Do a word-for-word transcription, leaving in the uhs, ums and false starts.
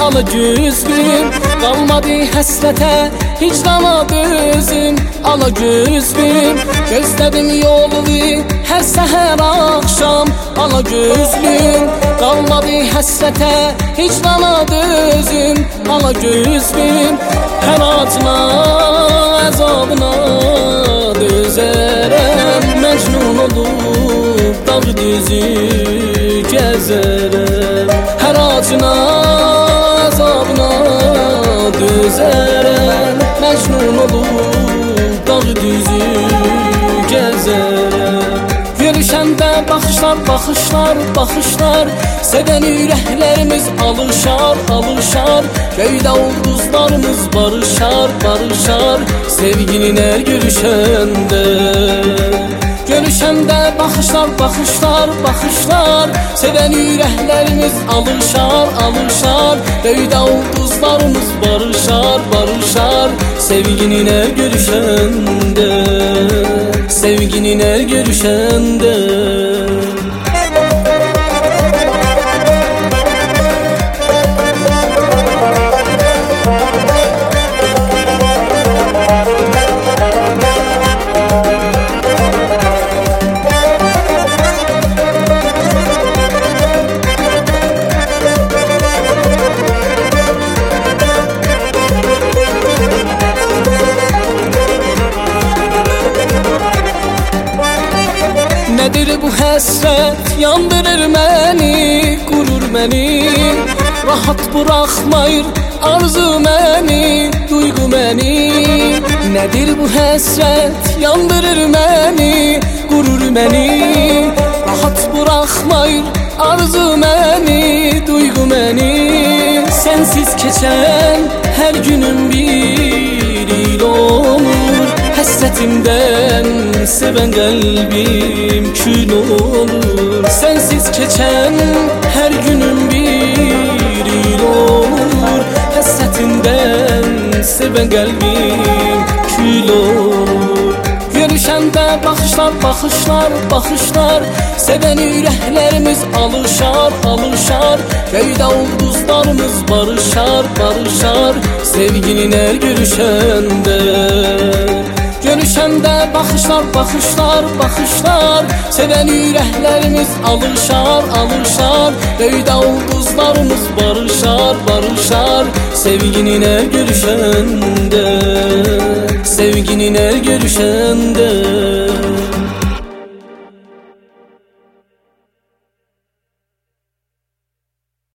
ala güzlüm. Qalmadı həsrətə, hicrana dözüm, ala güzlüm. Gözlədim yolunu hər səhər axşam, ala gözlüm. Qalmadı həsrətə, hicrana dözüm, ala gözlüm. Hər acına, əzabına dözərəm, məcnun olub dağ düzü gəzərəm. Hər acına, əzabına dözərəm, məcnun olub dağ düzü gəzərəm. Görüşəndə baxışlar, baxışlar, baxışlar, sevən ürəklərimiz alışar, alışar. Göydə ulduzlarımız barışar, barışar, sevginin hər görüşəndə. Görüşəndə baxışlar, baxışlar, baxışlar, sevən ürəklərimiz alışar, alışar. Göydə ulduzlarımız barışar, barışar, sevginin hər görüşəndə, sevginin hər görüşəndə. Nədir bu həsrət, yandırır məni, qurur məni. Rahat buraxmayır arzu məni, duyğu məni. Nədir bu həsrət, yandırır məni, qurur məni. Rahat buraxmayır arzu məni, duyğu məni. Sənsiz keçən hər günüm bir il olur. Həsrətimdən sevən qəlbim kül olur. Sənsiz keçən hər günüm bir il olur. Həsrətimdən sevən qəlbim kül olur. Görüşəndə baxışlar, baxışlar, baxışlar, sevən ürəklərimiz alışar, alışar. Göydə ulduzlarımız barışar, barışar, sevginin hər görüşəndə. Görüşəndə baxışlar, baxışlar, baxışlar, sevən ürəklərimiz alışar, alışar. Göydə ulduzlarımız barışar, barışar, sevginin hər görüşəndə, sevginin hər görüşəndə.